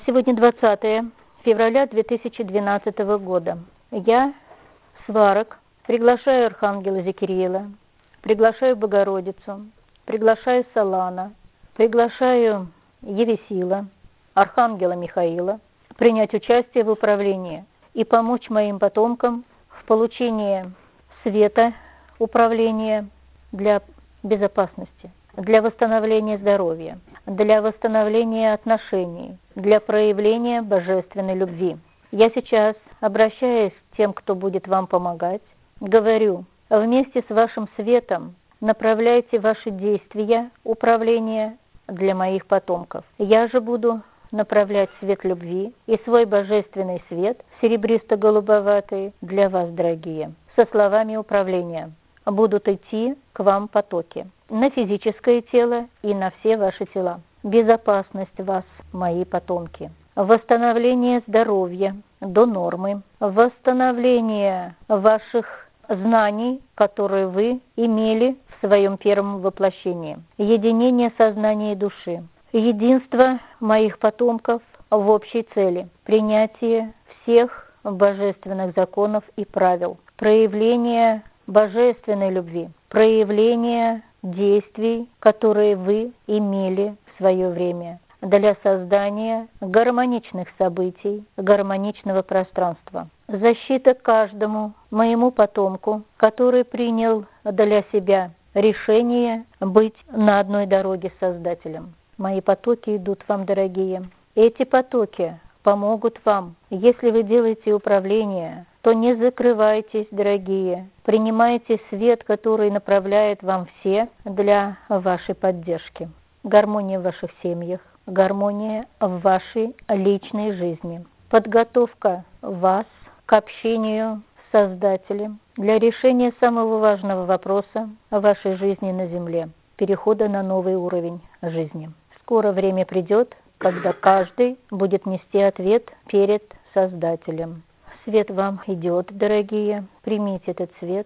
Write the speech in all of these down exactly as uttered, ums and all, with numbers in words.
Сегодня двадцатое февраля две тысячи двенадцатого года. Я, Сварог, приглашаю Архангела Зикириила, приглашаю Богородицу, приглашаю Солана, приглашаю Евесила, Архангела Михаила принять участие в управлении и помочь моим потомкам в получении света управления для безопасности, для восстановления здоровья, для восстановления отношений, для проявления божественной любви. Я сейчас, обращаясь к тем, кто будет вам помогать, говорю: вместе с вашим светом направляйте ваши действия управления для моих потомков. Я же буду направлять свет любви и свой божественный свет, серебристо-голубоватый, для вас, дорогие, со словами управления. Будут идти к вам потоки на физическое тело и на все ваши тела. Безопасность вас, мои потомки. Восстановление здоровья до нормы. Восстановление ваших знаний, которые вы имели в своем первом воплощении. Единение сознания и души. Единство моих потомков в общей цели. Принятие всех божественных законов и правил. Проявление божественной любви. Проявление действий, которые вы имели в свое время, для создания гармоничных событий, гармоничного пространства. Защита каждому моему потомку, который принял для себя решение быть на одной дороге с Создателем. Мои потоки идут вам, дорогие. Эти потоки помогут вам. Если вы делаете управление, то не закрывайтесь, дорогие. Принимайте свет, который направляет вам все для вашей поддержки. Гармония в ваших семьях, гармония в вашей личной жизни. Подготовка вас к общению с Создателем для решения самого важного вопроса в вашей жизни на Земле. Перехода на новый уровень жизни. Скоро время придет, когда каждый будет нести ответ перед Создателем. Свет вам идет, дорогие. Примите этот свет,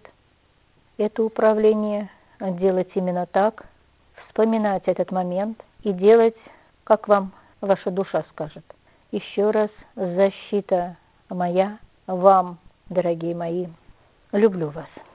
это управление, делать именно так, вспоминать этот момент и делать, как вам ваша душа скажет. Еще раз, защита моя вам, дорогие мои. Люблю вас.